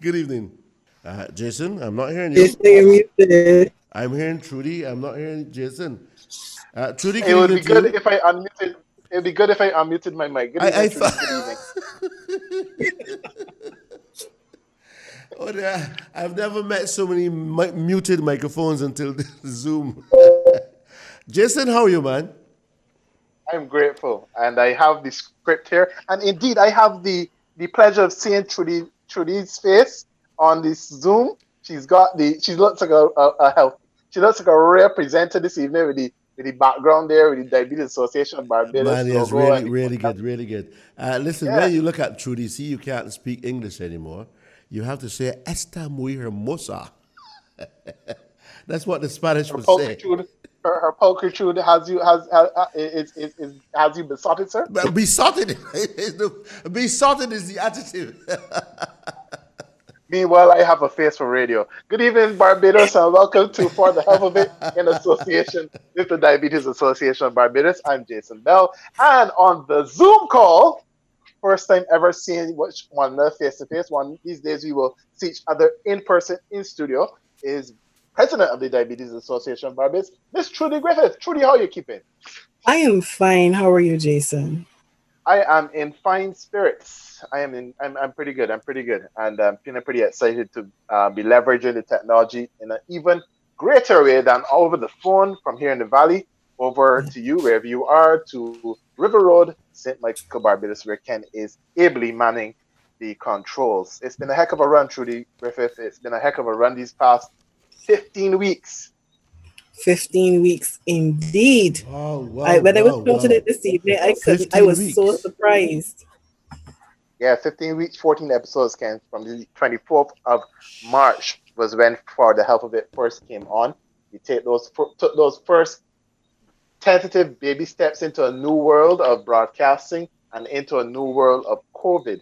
Good evening. Jason, I'm not hearing Yes, you. you're muted. I'm hearing Trudy. I'm not hearing Jason. Trudy, It good would evening be to good you. if I unmuted. It would be good if I unmuted my mic. Good I evening, thought. Trudy. Good evening. Oh, yeah. I've never met so many muted microphones until Zoom. Jason, how are you, man? I'm grateful, and I have the script here. And indeed, I have the pleasure of seeing Trudy's face on this Zoom. She's got the. She looks like a health. She looks like a rare presenter this evening with the background there with the Diabetes Association of Barbados Man, yes, logo really, and the really good, really good. Listen, yeah. when you look at Trudy, see, you can't speak English anymore. You have to say, Esta muy hermosa. That's what the Spanish Her would say. pulchritude, her pulchritude has you besotted, sir. But besotted, besotted is the adjective. Meanwhile, I have a face for radio. Good evening, Barbados, and welcome to For the Health of It in association with the Diabetes Association of Barbados. I'm Jason Bell, and on the Zoom call, first time ever seeing one face to face. One these days we will see each other in person in studio. Is President of the Diabetes Association of Barbados, Miss Trudy Griffith. Trudy, how are you keeping? I am fine. How are you, Jason? I am in fine spirits. I'm pretty good. I'm pretty good, and I'm feeling pretty excited to be leveraging the technology in an even greater way than over the phone from here in the valley over to you wherever you are to River Road, St. Michael, Barbados, where Ken is ably manning the controls. It's been a heck of a run, Trudy Griffith. It's been a heck of a run these past 15 weeks. 15 weeks indeed. Oh, wow, When I was wow, counting wow. it this evening, I couldn't. I 15 was so weeks. surprised. Yeah, 15 weeks, 14 episodes, Ken, from the 24th of March was when For the Health of It first came on. We took those first tentative baby steps into a new world of broadcasting and into a new world of COVID.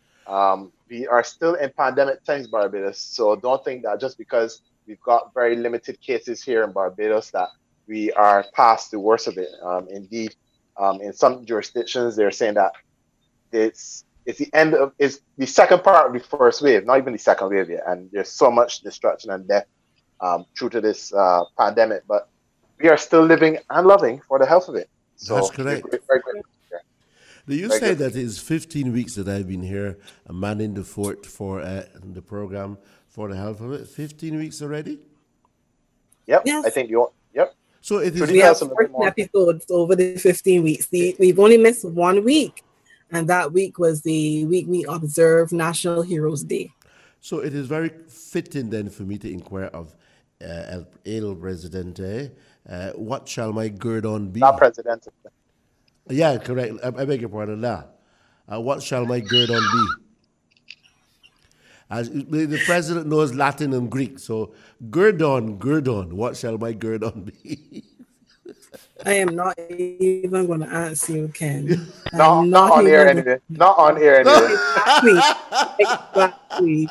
We are still in pandemic times, Barbados, so don't think that just because we've got very limited cases here in Barbados that we are past the worst of it. Indeed, in some jurisdictions, they're saying that it's the end of it's the second part of the first wave, not even the second wave yet, and there's so much destruction and death due to this pandemic, but we are still living and loving for the health of it. That's So we're correct. very grateful. Do you Very say grateful. that it's 15 weeks that I've been here manning the fort for the program for the health of it? 15 weeks already? Yep, I Yes, think you. Yep. So it Trudy, is we tell have us a little bit 14 more. episodes over the 15 weeks. We've only missed 1 week, and that week was the week we observed National Heroes Day. So it is very fitting then for me to inquire of El Presidente, what shall my guerdon be? Not president. Yeah, correct. I beg your pardon. Now, what shall my guerdon be? As the president knows Latin and Greek, so guerdon. What shall my guerdon be? I am not even going to answer you, Ken. Not I'm not not on air even going anyway. Not on air anyway. exactly. Exactly.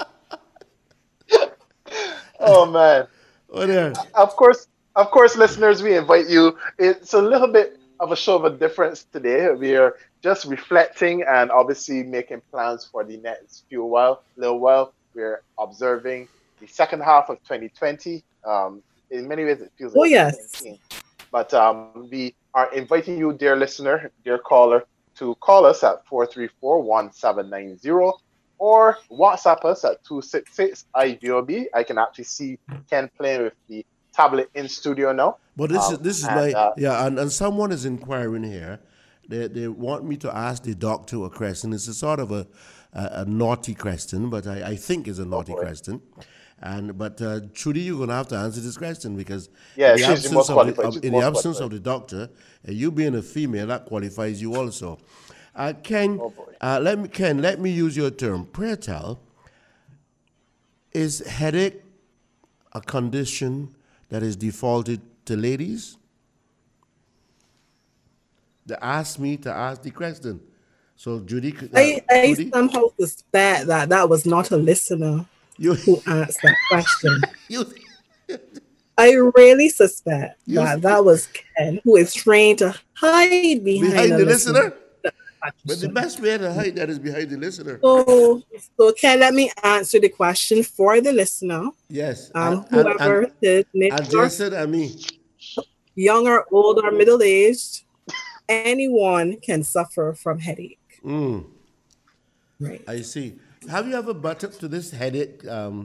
Oh man. Oh, there. Of course, listeners, we invite you. It's a little bit of a show of a difference today. We are just reflecting and obviously making plans for the next little while. We're observing the second half of 2020. In many ways, it feels Oh, like yes. 2019. But we are inviting you, dear listener, dear caller, to call us at 434-1790 or WhatsApp us at 266-IVOB. I can actually see Ken playing with the tablet in studio now. But this is And my yeah, and someone is inquiring here. They want me to ask the doctor a question. It's a sort of a naughty question, but I think it's a naughty boy. question. But Trudy, you're gonna have to answer this question because Yeah, she's the most qualified. She's the in the most absence qualified. of the doctor, you being a female, that qualifies you also. Ken, Oh boy. let me use your term. Prayer tell, is headache a condition that is defaulted to ladies? They asked me to ask the question. So Judy, I Judy, somehow suspect that was not a listener you, who asked that question. you, I really suspect you that was Ken, who is trying to hide behind a behind the listener. listener. But the best way to hide that is behind the listener. So Ken, let me answer the question for the listener. Yes. Whoever it is, and Jason and me. Young or old or middle aged, anyone can suffer from headache. Right. I see. Have you ever butted to this headache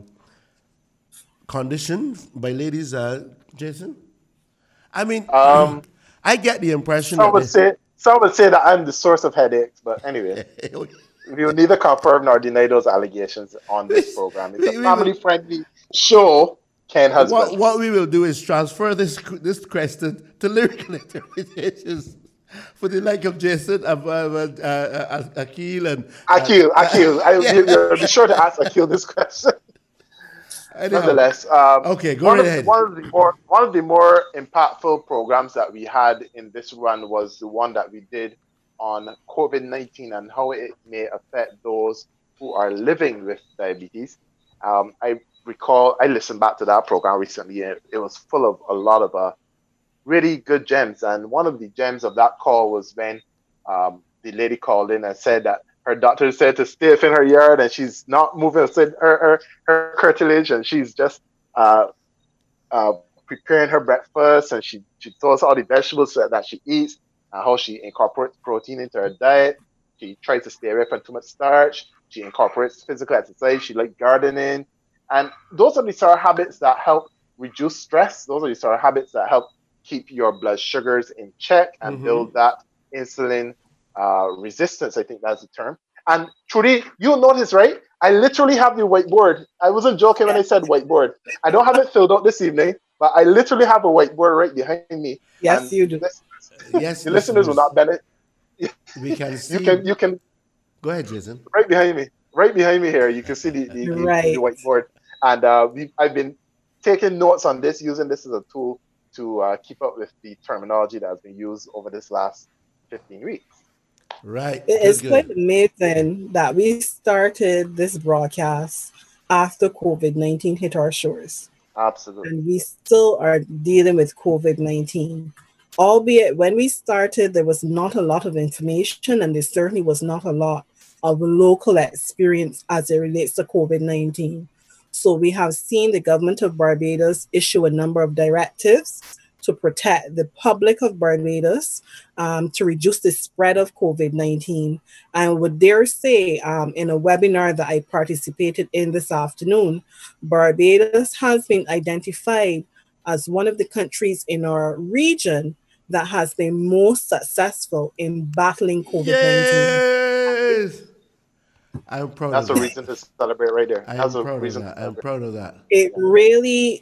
condition by ladies, Jason? I mean, I get the impression some would say that I'm the source of headaches, but anyway, we will neither confirm nor deny those allegations on this program. It's a family-friendly show. Ken Husband. What we will do is transfer this question to lyrical interpretations for the like of Jason, Akil, and Akil. You'll be sure to ask Akil this question. Nonetheless, okay, go ahead. One of the more impactful programs that we had in this run was the one that we did on COVID-19 and how it may affect those who are living with diabetes. I recall I listened back to that program recently, and it was full of a lot of really good gems. And one of the gems of that call was when the lady called in and said that her doctor said to stay in her yard, and she's not moving her cartilage, and she's just preparing her breakfast, and she tells all the vegetables that she eats and how she incorporates protein into her diet. She tries to stay away from too much starch. She incorporates physical exercise. She likes gardening. And those are the sort of habits that help reduce stress. Those are the sort of habits that help keep your blood sugars in check and build that insulin resistance. I think that's the term. And Trudy, you'll notice, right? I literally have the whiteboard. I wasn't joking when I said whiteboard. I don't have it filled out this evening, but I literally have a whiteboard right behind me. Yes, you do. Yes, the listeners will not benefit. We can see. You can. Go ahead, Jason. Right behind me here. You can see the whiteboard. And I've been taking notes on this, using this as a tool to keep up with the terminology that has been used over this last 15 weeks. Right. It's quite amazing that we started this broadcast after COVID-19 hit our shores. Absolutely. And we still are dealing with COVID-19. Albeit when we started, there was not a lot of information, and there certainly was not a lot of local experience as it relates to COVID-19. So we have seen the government of Barbados issue a number of directives to protect the public of Barbados, to reduce the spread of COVID-19. I would dare say in a webinar that I participated in this afternoon, Barbados has been identified as one of the countries in our region that has been most successful in battling COVID-19. Yes! I'm proud That's of a reason to celebrate right there. I'm proud of that. It really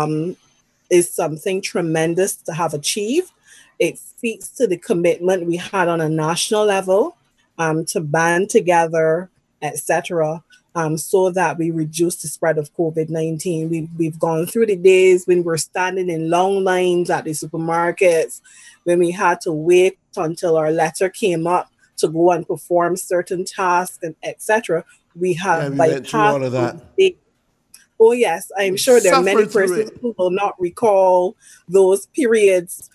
is something tremendous to have achieved. It speaks to the commitment we had on a national level to band together, etc., so that we reduce the spread of COVID-19. We've gone through the days when we're standing in long lines at the supermarkets, when we had to wait until our letter came up to go and perform certain tasks, and etc. We have bypassed all of that. Oh yes, I'm sure there are many persons who will not recall those periods,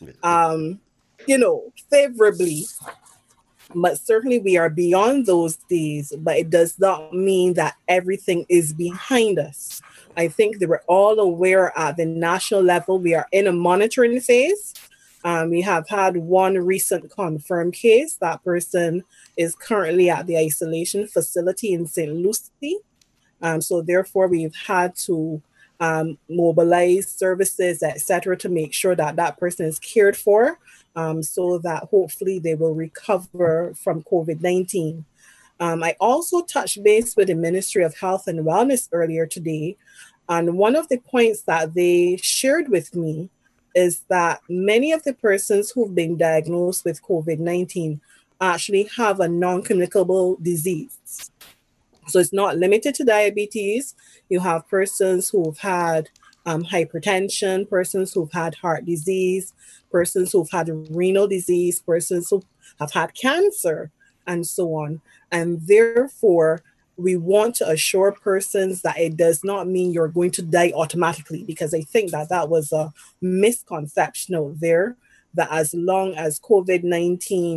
favorably. But certainly we are beyond those days, but it does not mean that everything is behind us. I think that we're all aware at the national level, we are in a monitoring phase. We have had one recent confirmed case. That person is currently at the isolation facility in St. Lucie. So therefore, we've had to mobilize services, etc., to make sure that that person is cared for, so that hopefully they will recover from COVID-19. I also touched base with the Ministry of Health and Wellness earlier today, and one of the points that they shared with me is that many of the persons who've been diagnosed with COVID-19 actually have a non-communicable disease. So it's not limited to diabetes. You have persons who've had hypertension, persons who've had heart disease, persons who've had renal disease, persons who have had cancer, and so on. And therefore, we want to assure persons that it does not mean you're going to die automatically, because I think that was a misconception out there, that as long as COVID-19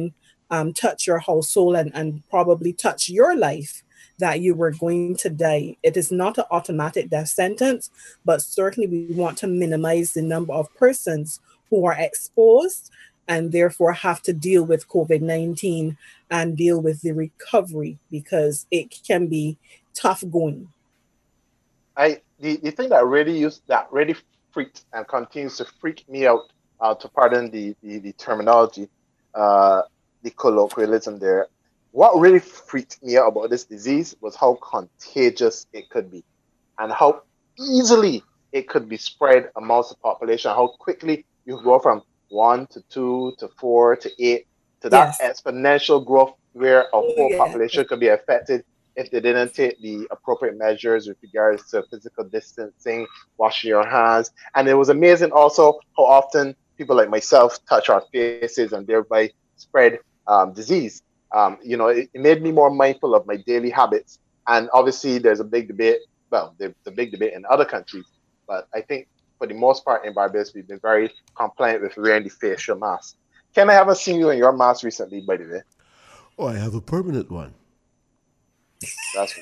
touch your household and probably touch your life, that you were going to die. It is not an automatic death sentence, but certainly we want to minimize the number of persons who are exposed and therefore have to deal with COVID-19 and deal with the recovery, because it can be tough going. The thing that really freaked and continues to freak me out, to pardon the terminology, the colloquialism there. What really freaked me out about this disease was how contagious it could be, and how easily it could be spread amongst the population. How quickly you go from 1 to 2 to 4 to 8 to that exponential growth, where a whole population could be affected if they didn't take the appropriate measures with regards to physical distancing, washing your hands. And it was amazing also how often people like myself touch our faces and thereby spread disease. It made me more mindful of my daily habits. And obviously there's a big debate. Well, there's a big debate in other countries, but I think for the most part in Barbados, we've been very compliant with wearing the facial mask. Ken, I haven't seen you in your mask recently, by the way. Oh, I have a permanent one. That's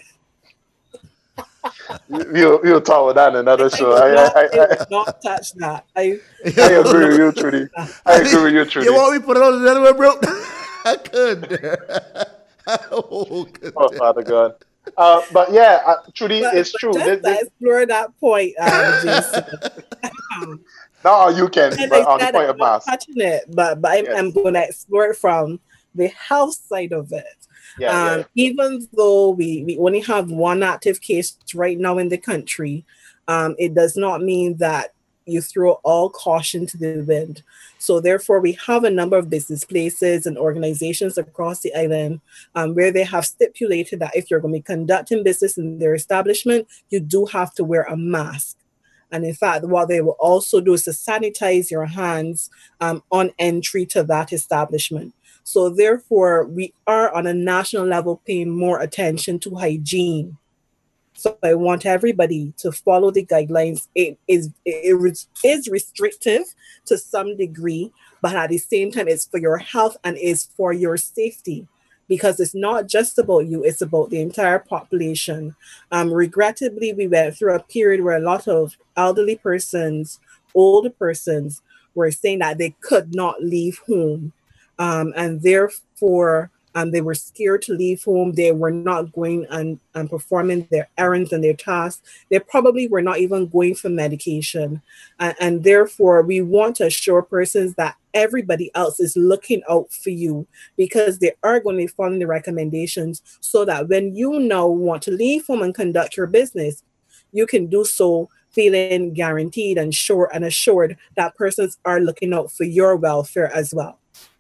we'll talk about that in another show. I would not touch that. I agree with you, Trudy. You want me to put it on another one, bro? I could. Oh, Father God. But Trudy, it's true. Just to explore that point, Jason. No, you can. But on the point of mask, touching it, but I'm going to explore it from the health side of it. Even though we only have one active case right now in the country, it does not mean that you throw all caution to the wind. So therefore, we have a number of business places and organizations across the island where they have stipulated that if you're going to be conducting business in their establishment, you do have to wear a mask. And in fact, what they will also do is to sanitize your hands on entry to that establishment. So therefore, we are on a national level paying more attention to hygiene. So I want everybody to follow the guidelines. It is restrictive to some degree, but at the same time, it's for your health and it's for your safety, because it's not just about you, it's about the entire population. Regrettably, we went through a period where a lot of elderly persons, older persons, were saying that they could not leave home. And therefore, they were scared to leave home. They were not going and performing their errands and their tasks. They probably were not even going for medication. And therefore, we want to assure persons that everybody else is looking out for you, because they are going to be following the recommendations, so that when you now want to leave home and conduct your business, you can do so feeling guaranteed and sure and assured that persons are looking out for your welfare as well.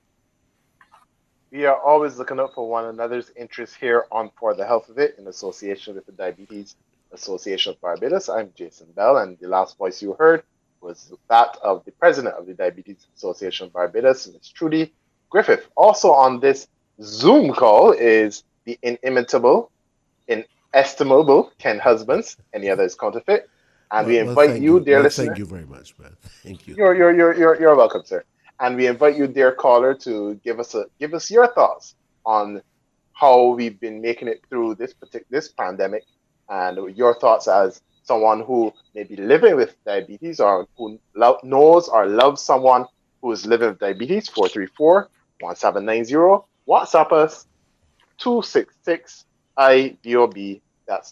We are always looking out for one another's interests here on For the Health of It, in association with the Diabetes Association of Barbados. I'm Jason Bell, and the last voice you heard was that of the president of the Diabetes Association of Barbados, Ms. Trudy Griffith. Also on this Zoom call is the inimitable, inestimable Ken Husbands. Any other is counterfeit. And we invite you, dear listener. Thank you very much, man. Thank you. You're welcome, sir. And we invite you, dear caller, to give us your thoughts on how we've been making it through this pandemic, and your thoughts as someone who may be living with diabetes, or who knows or loves someone who is living with diabetes. 434-1790. WhatsApp us 266-IDOB. That's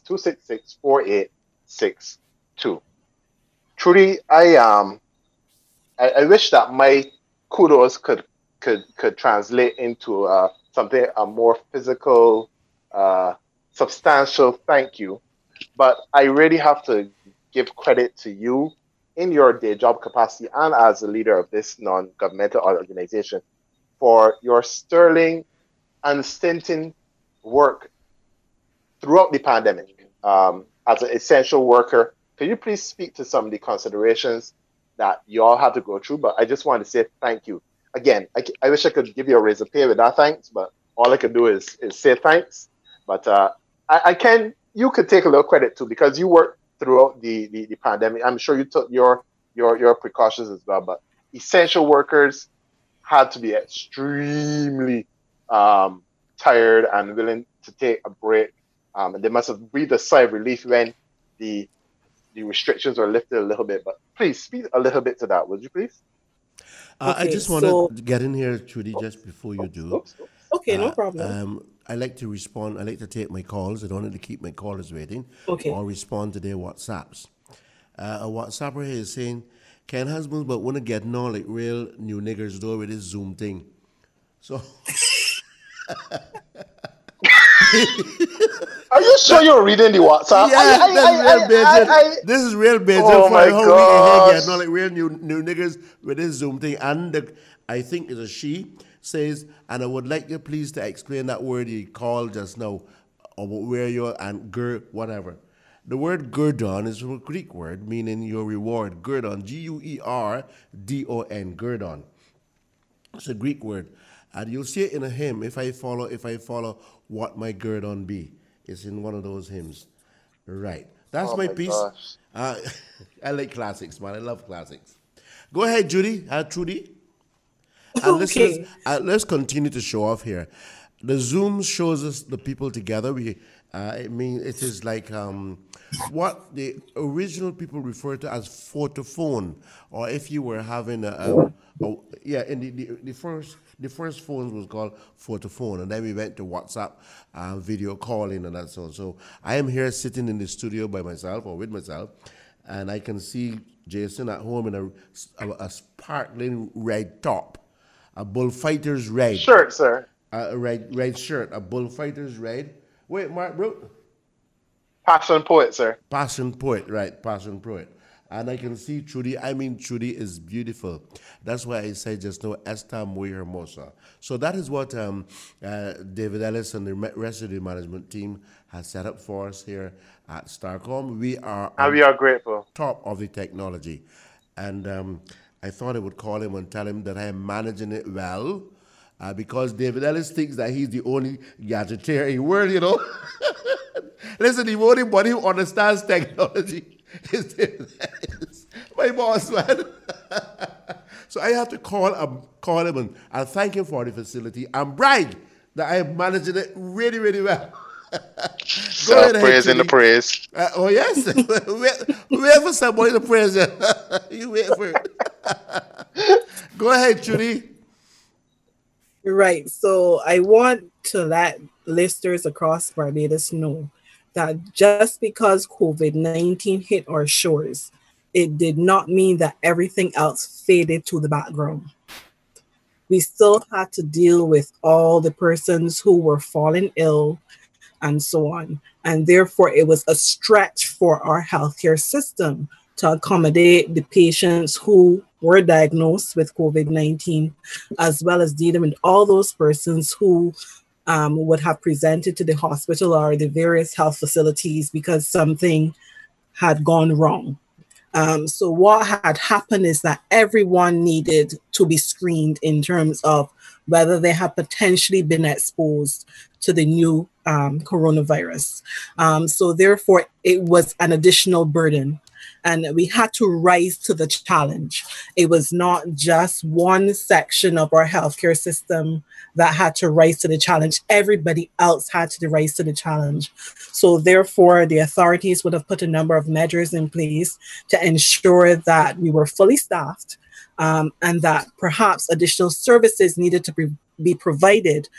266-4862. Trudy, I wish that my kudos could translate into something, a more physical, substantial thank you. But I really have to give credit to you in your day job capacity and as a leader of this non-governmental organization for your sterling, unstinting work throughout the pandemic. As an essential worker, can you please speak to some of the considerations that you all had to go through? But I just want to say thank you. Again, I wish I could give you a raise of pay with that thanks, but all I could do is say thanks. But you could take a little credit too, because you worked throughout the pandemic. I'm sure you took your precautions as well, but essential workers had to be extremely tired and willing to take a break. And they must have breathed a sigh of relief when the restrictions were lifted a little bit. But please speak a little bit to that, would you please? I just want to get in here, Trudy, just before you do. Okay, no problem. I like to respond. I like to take my calls. I don't like to keep my callers waiting. Okay. Or respond to their WhatsApps. A WhatsApper here is saying, Ken husbands but want to get on like real new niggers though with this Zoom thing. So... Are you sure you're reading the WhatsApp? Yeah, this is real basic oh for my how we get on like real new niggas with this Zoom thing. And I think it's a she says, and I would like you please to explain that word you called just now, or where you're and whatever. The word guerdon is a Greek word meaning your reward. Guerdon, Guerdon, guerdon. It's a Greek word. And you'll see it in a hymn, if I follow what my guerdon be. It's in one of those hymns. Right. That's my piece. I like classics, man. I love classics. Go ahead, Judy. Trudy. And Okay. let's continue to show off here. The Zoom shows us the people together. It is like what the original people refer to as photophone, or if you were having the first phones was called photophone, and then we went to WhatsApp, video calling, and that's all. So I am here sitting in the studio by myself or with myself, and I can see Jason at home in a sparkling red top, a bullfighter's red shirt, sir. A red shirt, a bullfighter's red. Wait, Mark, bro. Passion poet, sir. Passion poet, right? Passion poet. And I can see Trudy. I mean, Trudy is beautiful. That's why I said just now, Esta muy hermosa. So that is what David Ellis and the rest of the management team has set up for us here at Starcom. We are grateful. Top of the technology. And I thought I would call him and tell him that I am managing it well. Because David Ellis thinks that he's the only gadgeteer in the world, you know. Listen, the only one who understands technology is David Ellis, my boss, man. So I have to call him and thank him for the facility and brag that I am managing it really, really well. Praise in the praise. Oh, yes. wait for somebody to praise you. You wait for it. Go ahead, Judy. Right. So I want to let listeners across Barbados know that just because COVID-19 hit our shores, it did not mean that everything else faded to the background. We still had to deal with all the persons who were falling ill and so on. And therefore, it was a stretch for our healthcare system to accommodate the patients who were diagnosed with COVID-19, as well as dealing with all those persons who would have presented to the hospital or the various health facilities because something had gone wrong. So what had happened is that everyone needed to be screened in terms of whether they had potentially been exposed to the new coronavirus. So therefore, it was an additional burden. And we had to rise to the challenge. It was not just one section of our healthcare system that had to rise to the challenge. Everybody else had to rise to the challenge. So therefore, the authorities would have put a number of measures in place to ensure that we were fully staffed, and that perhaps additional services needed to be provided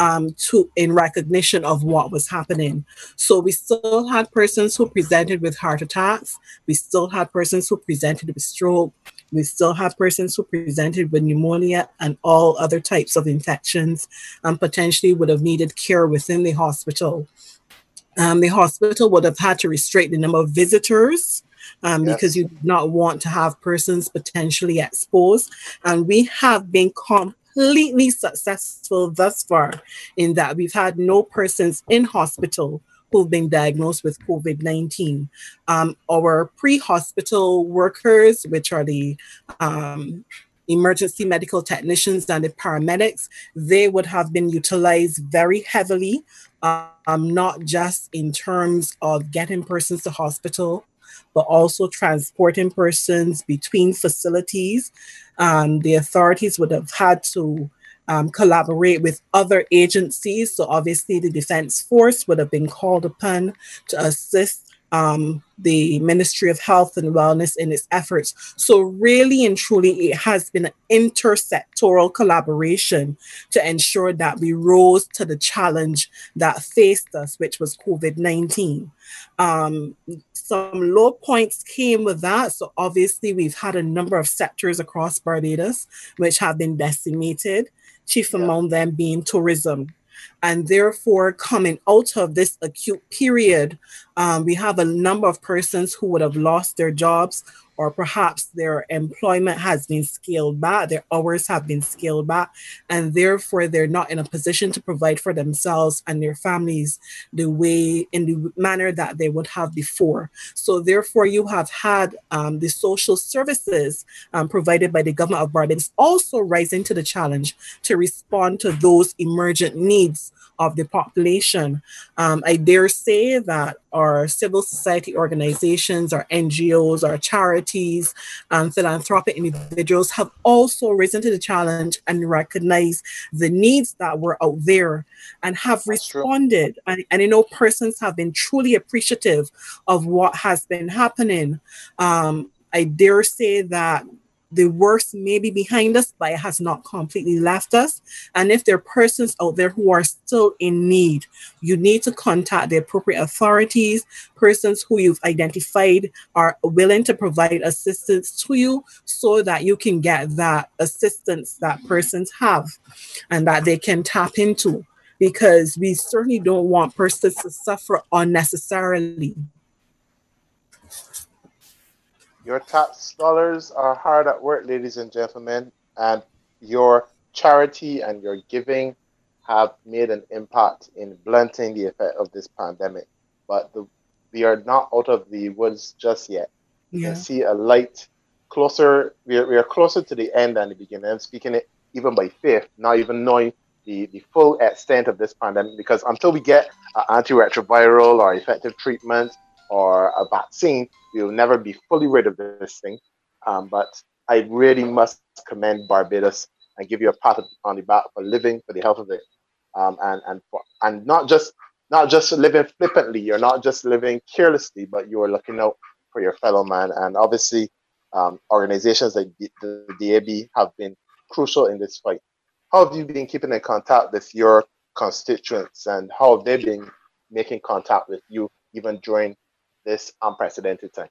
in recognition of what was happening. So we still had persons who presented with heart attacks. We still had persons who presented with stroke. We still had persons who presented with pneumonia and all other types of infections and potentially would have needed care within the hospital. The hospital would have had to restrict the number of visitors because you do not want to have persons potentially exposed. And we have been completely successful thus far in that we've had no persons in hospital who've been diagnosed with COVID-19. Our pre-hospital workers, which are the emergency medical technicians and the paramedics, they would have been utilized very heavily, not just in terms of getting persons to hospital, but also transporting persons between facilities. The authorities would have had to collaborate with other agencies. So obviously the Defense Force would have been called upon to assist the Ministry of Health and Wellness in its efforts. So really and truly, it has been an intersectoral collaboration to ensure that we rose to the challenge that faced us, which was COVID-19. Some low points came with that. So obviously, we've had a number of sectors across Barbados which have been decimated, chief among them being tourism. And therefore, coming out of this acute period, we have a number of persons who would have lost their jobs, or perhaps their employment has been scaled back, their hours have been scaled back, and therefore they're not in a position to provide for themselves and their families in the manner that they would have before. So therefore, you have had the social services provided by the government of Barbados also rising to the challenge to respond to those emergent needs of the population. I dare say that our civil society organizations, our NGOs, our charities, philanthropic individuals have also risen to the challenge and recognized the needs that were out there and have responded. And I know persons have been truly appreciative of what has been happening. I dare say that the worst may be behind us, but it has not completely left us. And if there are persons out there who are still in need, you need to contact the appropriate authorities, persons who you've identified are willing to provide assistance to you so that you can get that assistance that persons have and that they can tap into, because we certainly don't want persons to suffer unnecessarily. Your tax dollars are hard at work, ladies and gentlemen, and your charity and your giving have made an impact in blunting the effect of this pandemic. But we are not out of the woods just yet. You can see a light closer. We are closer to the end than the beginning. I'm speaking it even by faith, not even knowing the full extent of this pandemic, because until we get an antiretroviral or effective treatment or a vaccine, we will never be fully rid of this thing. But I really must commend Barbados and give you a pat on the back for living for the health of it, and not just living flippantly. You're not just living carelessly, but you are looking out for your fellow man. And obviously, organizations like the DAB have been crucial in this fight. How have you been keeping in contact with your constituents, and how have they been making contact with you even during this unprecedented time?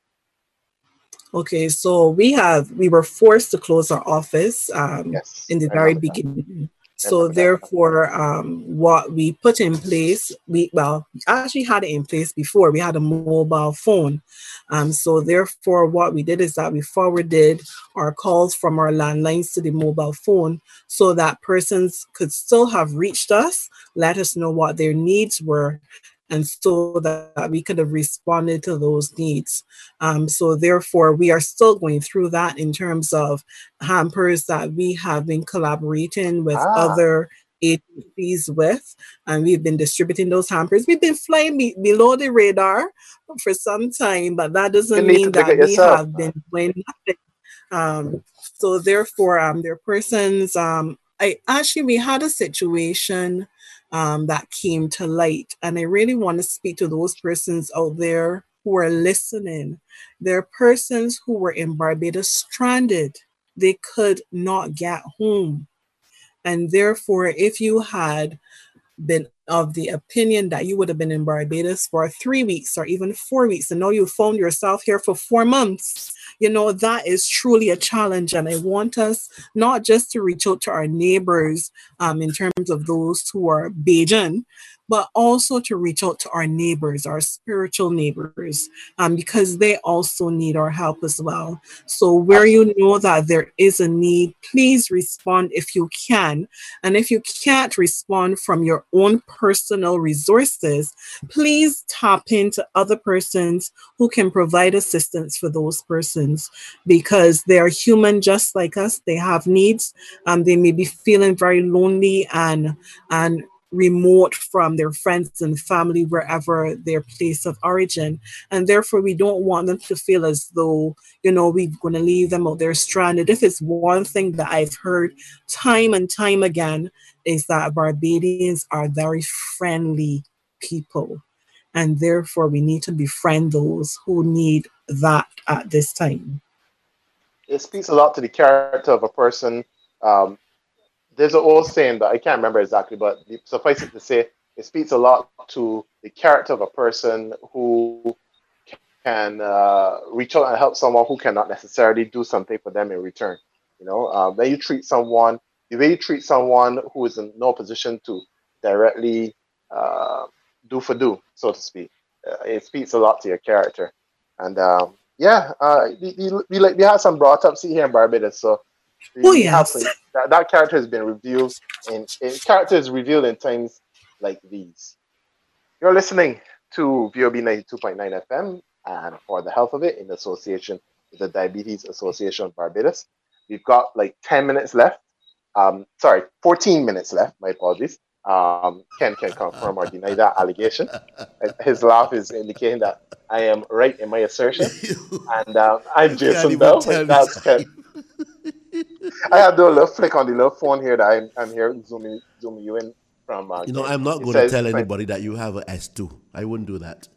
Okay, so we were forced to close our office in the very beginning. So therefore, what we put in place, we actually had it in place before. We had a mobile phone. So therefore, what we did is that we forwarded our calls from our landlines to the mobile phone so that persons could still have reached us, let us know what their needs were, and so that we could have responded to those needs. So therefore, we are still going through that in terms of hampers that we have been collaborating with other agencies with, and we've been distributing those hampers. We've been flying below the radar for some time, but that doesn't mean that we have been doing nothing. So therefore, there are persons, we had a situation that came to light. And I really want to speak to those persons out there who are listening. There are persons who were in Barbados stranded. They could not get home. And therefore, if you had been of the opinion that you would have been in Barbados for 3 weeks or even 4 weeks, and now you found yourself here for 4 months, that is truly a challenge. And I want us not just to reach out to our neighbors in terms of those who are Bajan, but also to reach out to our neighbors, our spiritual neighbors, because they also need our help as well. So where you know that there is a need, please respond if you can. And if you can't respond from your own personal resources, please tap into other persons who can provide assistance for those persons, because they are human just like us. They have needs. They may be feeling very lonely and remote from their friends and family wherever their place of origin, and therefore we don't want them to feel as though, you know, we're going to leave them out there stranded. If it's one thing that I've heard time and time again, is that Barbadians are very friendly people, and therefore we need to befriend those who need that at this time. It speaks a lot to the character of a person. Um, there's an old saying, but I can't remember exactly, but suffice it to say, it speaks a lot to the character of a person who can reach out and help someone who cannot necessarily do something for them in return. You know, when you treat someone, the way you treat someone who is in no position to directly do for do, so to speak, it speaks a lot to your character. And we have some brought up see here in Barbados, so we have some, that character has been revealed, and character is revealed in times like these. You're listening to VOB 92.9 FM, and for the health of it, in association with the Diabetes Association of Barbados. We've got like 10 minutes left. 14 minutes left. My apologies. Ken can confirm or deny that allegation. His laugh is indicating that I am right in my assertion. And I'm Jason Bell. That's Ken. I have the little flick on the little phone here that I'm here zooming you in from. You know, I'm not going to tell anybody that you have an S2. I wouldn't do that.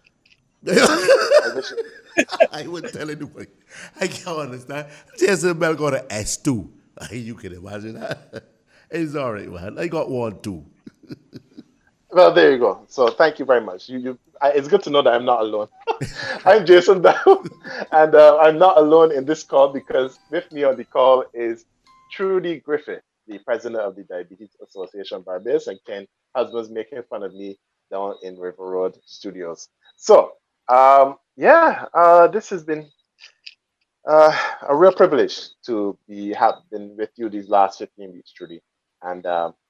I wouldn't tell anybody. I can't understand. Jason Bell got an S2. You can imagine that. It's all right, man. I got 1 too. Well, there you go. So thank you very much. It's good to know that I'm not alone. I'm Jason Bell, and I'm not alone in this call because with me on the call is Trudy Griffith, the president of the Diabetes Association Barbados, and Ken Husbands making fun of me down in River Road Studios. So, this has been a real privilege to have been with you these last 15 weeks, Trudy. And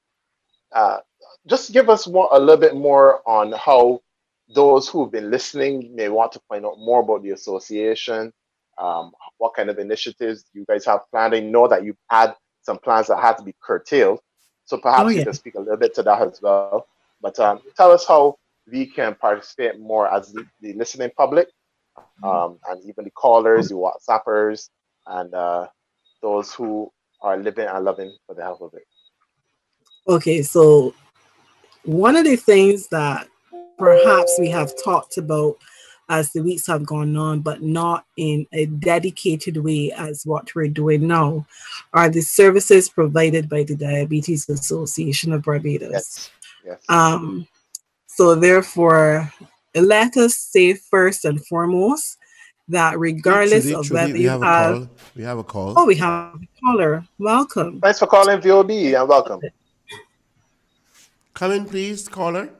just give us a little bit more on how those who've been listening may want to find out more about the association, what kind of initiatives you guys have planned. I know that you've had some plans that had to be curtailed, so perhaps you can speak a little bit to that as well. But tell us how we can participate more as the listening public, and even the callers, the WhatsAppers, and those who are living and loving for the health of it. Okay, so one of the things that perhaps we have talked about as the weeks have gone on, but not in a dedicated way as what we're doing now, are the services provided by the Diabetes Association of Barbados. Yes. So therefore, let us say first and foremost that regardless of whether we have a call. Oh, we have a caller. Welcome. Thanks for calling VOB and welcome. Come in, please, caller.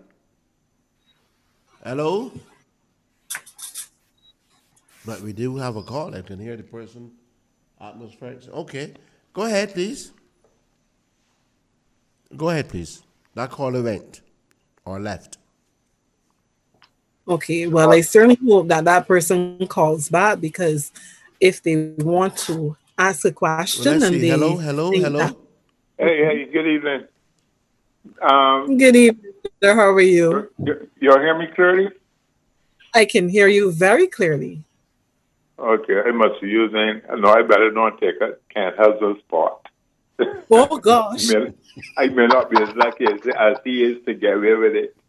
Hello? But we do have a call. I can hear the person. Atmospheric. Okay. Go ahead, please. That caller went or left. Okay. Well, I certainly hope that person calls back, because if they want to ask a question and they... Hello. Hey, good evening. Good evening, sir. How are you? Y'all hear me clearly? I can hear you very clearly. Okay, I must be using. No, I better not take a Can't Hustle spot. Oh gosh! I may not be as lucky as he is to get away with it.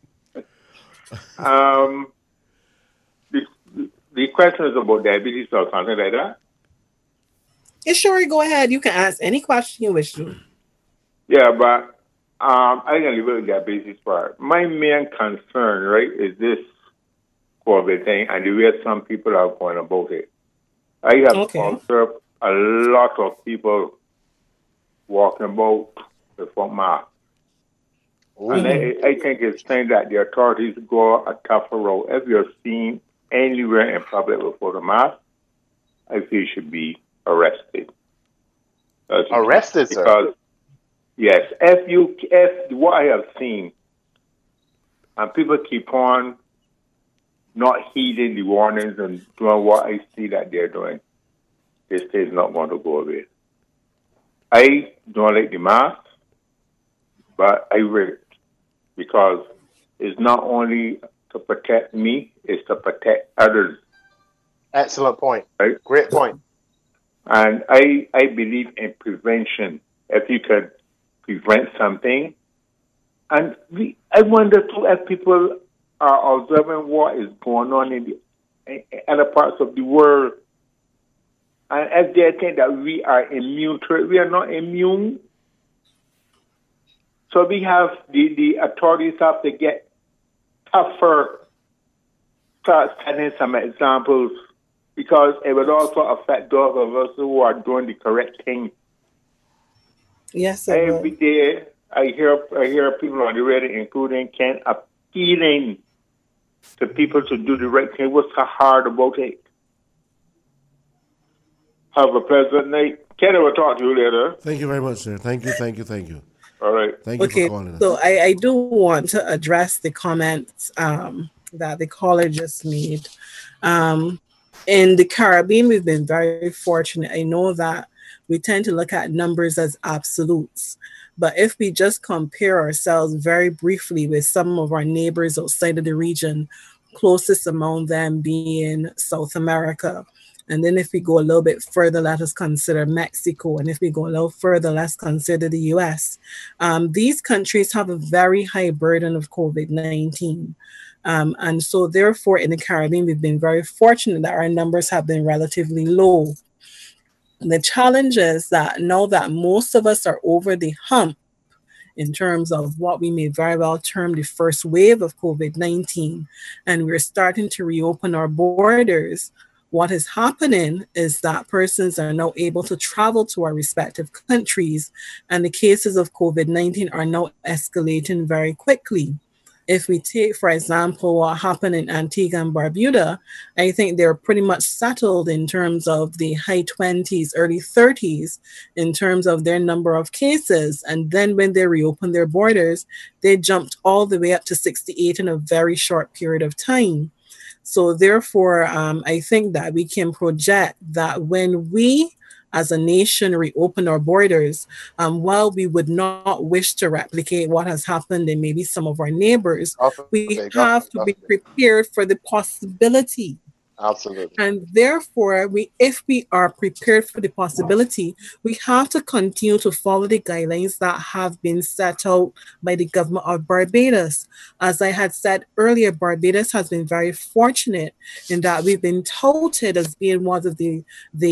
The question is about diabetes or something like that. Yeah, sure. Go ahead. You can ask any question you wish to. Yeah, but I can leave it with that basis part. My main concern, right, is this COVID thing and the way some people are going about it. I have observed a lot of people walking about without masks. And I think it's time that the authorities go a tougher road. If you're seen anywhere in public without a mask, I feel you should be arrested. Arrested, sir? Because, yes, if what I have seen, and people keep on not heeding the warnings and doing what I see that they're doing, this is not going to go away. I don't like the mask, but I wear it. because it's not only to protect me, it's to protect others. Excellent point. Right? Great point. And I believe in prevention. If you could prevent something, and I wonder too if people are observing what is going on in other parts of the world, and if they think that we are immune to it, we are not immune. So we have the authorities have to get tougher, start setting some examples, because it would also affect those of us who are doing the correct thing. Yes, every day I hear people on the radio, including Ken, appealing to people to do the right thing. What's so hard about it? Have a pleasant night. Ken, I will talk to you later. Thank you very much, sir. Thank you. All right. Thank you for calling us. So I do want to address the comments that the caller just made. In the Caribbean, we've been very fortunate. I know that we tend to look at numbers as absolutes. But if we just compare ourselves very briefly with some of our neighbors outside of the region, closest among them being South America. And then if we go a little bit further, let us consider Mexico. And if we go a little further, let's consider the US. These countries have a very high burden of COVID-19. And so therefore, in the Caribbean, we've been very fortunate that our numbers have been relatively low. The challenge is that now that most of us are over the hump in terms of what we may very well term the first wave of COVID-19, and we're starting to reopen our borders, what is happening is that persons are now able to travel to our respective countries, and the cases of COVID-19 are now escalating very quickly. If we take, for example, what happened in Antigua and Barbuda, I think they're pretty much settled in terms of the high 20s, early 30s, in terms of their number of cases. And then when they reopened their borders, they jumped all the way up to 68 in a very short period of time. So therefore, I think that we can project that when we as a nation reopen our borders, while we would not wish to replicate what has happened in maybe some of our neighbors, we have to be prepared for the possibility. Absolutely. And therefore, if we are prepared for the possibility, we have to continue to follow the guidelines that have been set out by the government of Barbados. As I had said earlier, Barbados has been very fortunate in that we've been touted as being one of the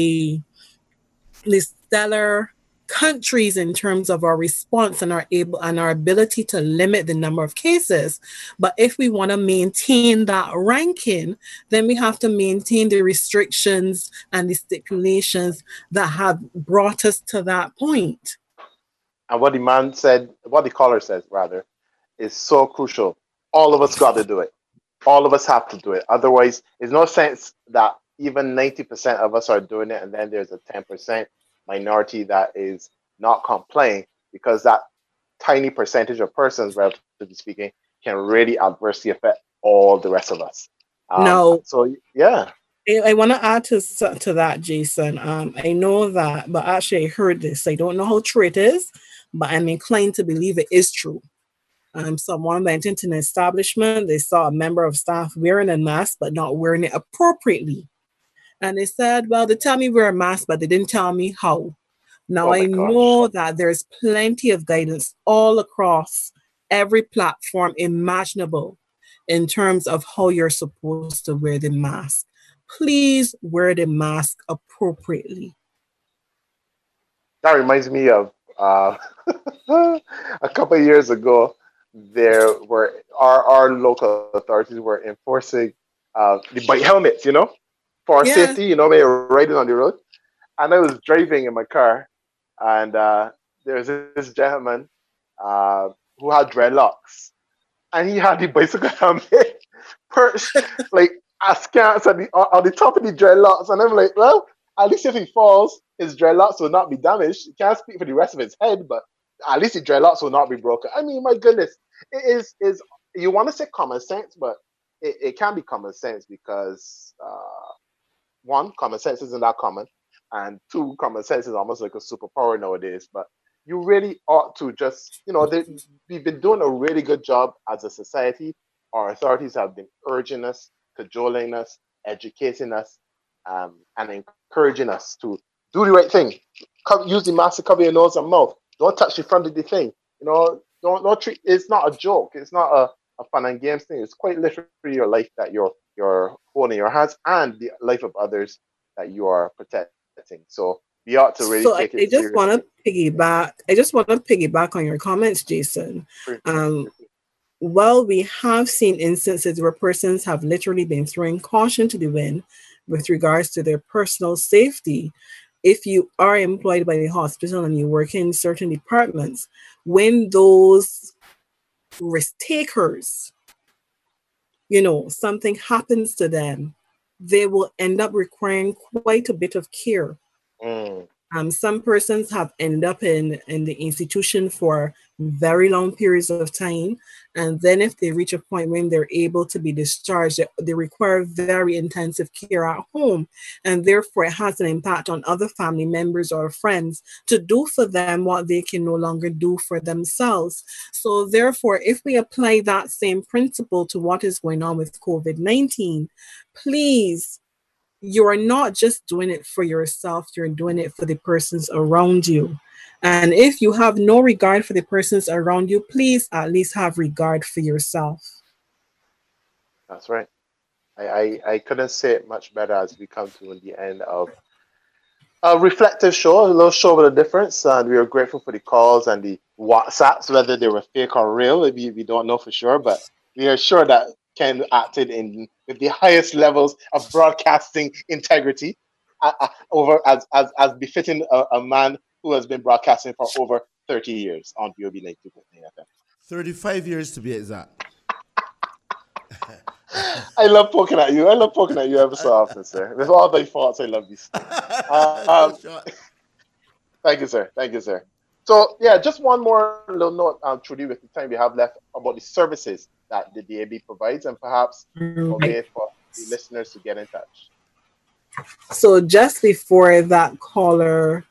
stellar countries in terms of our response and our ability to limit the number of cases. But if we want to maintain that ranking, then we have to maintain the restrictions and the stipulations that have brought us to that point. And what the caller says rather, is so crucial. All of us got to do it. All of us have to do it. Otherwise, there's no sense that even 90% of us are doing it, and then there's a 10% minority that is not complying, because that tiny percentage of persons, relatively speaking, can really adversely affect all the rest of us. So, yeah. I want to add to that, Jason. I know that, but actually I heard this. I don't know how true it is, but I'm inclined to believe it is true. Someone went into an establishment, they saw a member of staff wearing a mask, but not wearing it appropriately. And they said, well, they tell me wear a mask, but they didn't tell me how. Now, I know that there's plenty of guidance all across every platform imaginable in terms of how you're supposed to wear the mask. Please wear the mask appropriately. That reminds me of a couple of years ago, there were our local authorities were enforcing the bike helmets, for safety, when you're riding on the road. And I was driving in my car, and there was this gentleman who had dreadlocks, and he had the bicycle helmet perched like askance on the top of the dreadlocks. And I'm like, well, at least if he falls, his dreadlocks will not be damaged. He can't speak for the rest of his head, but at least the dreadlocks will not be broken. I mean, my goodness, it is you want to say common sense, but it can be common sense because one, common sense isn't that common, and two, common sense is almost like a superpower nowadays. But you really ought to just, we've been doing a really good job as a society. Our authorities have been urging us, cajoling us, educating us, and encouraging us to do the right thing. Use the mask to cover your nose and mouth. Don't touch the front of the thing. Don't treat. It's not a joke. It's not a fun and games thing. It's quite literally your life that you're holding in your hands, and the life of others that you are protecting. So we ought to really take it seriously. I just want to piggyback on your comments, Jason. Well, we have seen instances where persons have literally been throwing caution to the wind with regards to their personal safety. If you are employed by the hospital and you work in certain departments, when those risk takers, something happens to them, they will end up requiring quite a bit of care. Some persons have ended up in the institution for very long periods of time. And then if they reach a point when they're able to be discharged, they require very intensive care at home. And therefore, it has an impact on other family members or friends to do for them what they can no longer do for themselves. So therefore, if we apply that same principle to what is going on with COVID-19, please, you're not just doing it for yourself, you're doing it for the persons around you. And if you have no regard for the persons around you, please at least have regard for yourself. That's right. I couldn't say it much better as we come to the end of a reflective show, a little show with a difference. And we are grateful for the calls and the WhatsApps, whether they were fake or real. We don't know for sure, but we are sure that Ken acted with the highest levels of broadcasting integrity, over as befitting a man who has been broadcasting for over 30 years on BOB 92.9 FM. 35 years to be exact. I love poking at you. I love poking at you ever so often, sir. With all my faults, I love you. Thank you, sir. Thank you, sir. So, yeah, just one more little note, Trudy, with the time we have left, about the services that the DAB provides, and perhaps a way for the listeners to get in touch. So just before that caller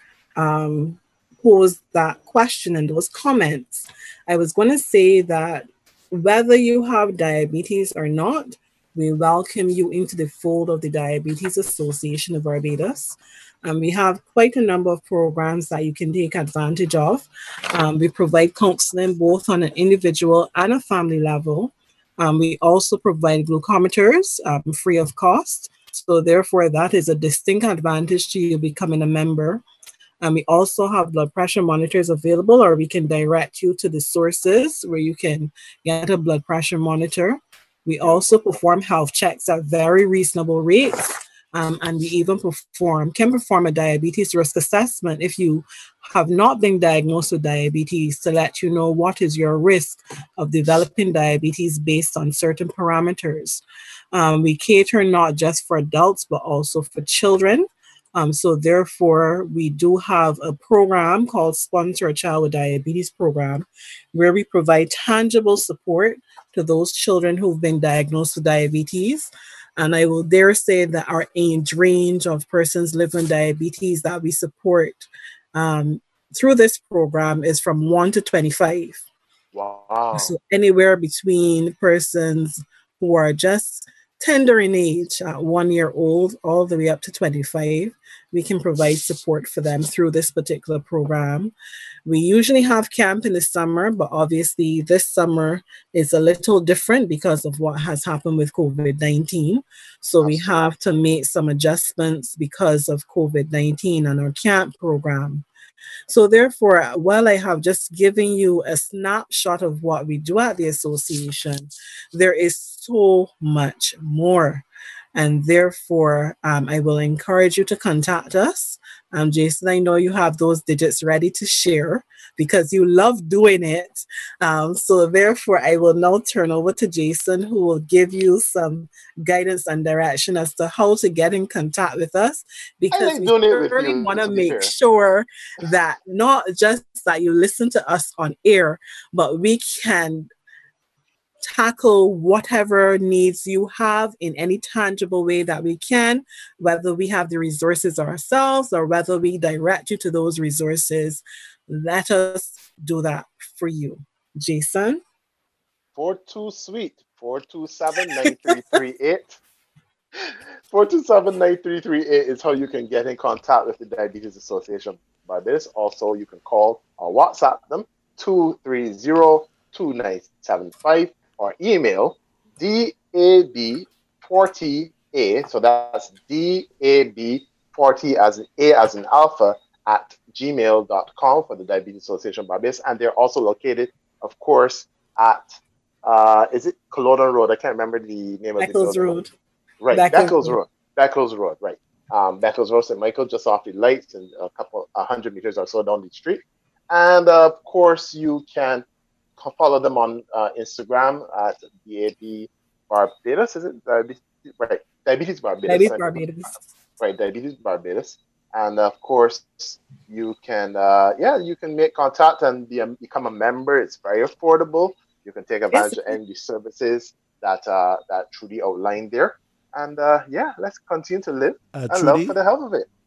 posed that question and those comments, I was going to say that whether you have diabetes or not, we welcome you into the fold of the Diabetes Association of Barbados. We have quite a number of programs that you can take advantage of. We provide counseling both on an individual and a family level. We also provide glucometers free of cost. So therefore, that is a distinct advantage to you becoming a member. And we also have blood pressure monitors available, or we can direct you to the sources where you can get a blood pressure monitor. We also perform health checks at very reasonable rates. And we even can perform a diabetes risk assessment if you have not been diagnosed with diabetes, to let you know what is your risk of developing diabetes based on certain parameters. We cater not just for adults, but also for children. So therefore, we do have a program called Sponsor a Child with Diabetes program, where we provide tangible support to those children who've been diagnosed with diabetes. And I will dare say that our age range of persons living with diabetes that we support through this program is from 1 to 25. Wow. So anywhere between persons who are just tender in age, 1 year old, all the way up to 25, we can provide support for them through this particular program. We usually have camp in the summer, but obviously this summer is a little different because of what has happened with COVID-19. So we have to make some adjustments because of COVID-19 on our camp program. So therefore, while I have just given you a snapshot of what we do at the association, there is so much more. And therefore, I will encourage you to contact us. Jason, I know you have those digits ready to share because you love doing it. So therefore, I will now turn over to Jason, who will give you some guidance and direction as to how to get in contact with us, because we really want to make sure that not just that you listen to us on air, but we can tackle whatever needs you have in any tangible way that we can, whether we have the resources ourselves or whether we direct you to those resources. Let us do that for you. Jason? 42 Sweet, 427-9338. 427-9338 is how you can get in contact with the Diabetes Association Barbados. Also, you can call or WhatsApp them 230-2975 or email DAB40A, so that's DAB40 as in A as in alpha at gmail.com for the Diabetes Association Barbados. And they're also located, of course, at is it Culloden Road? I can't remember the name of the building. Road. Right, Beckles Road. Beckles Road, right. Beckles Road, St. Michael, just off the lights and a couple 100 meters or so down the street. And of course, you can follow them on Instagram at DAB Barbados. Is it? Right, Diabetes Barbados. Diabetes Barbados. Right, Diabetes Barbados. And of course, you can, you can make contact and become a member. It's very affordable. You can take advantage of any of the services that Trudy outlined there. And let's continue to live and love for the hell of it.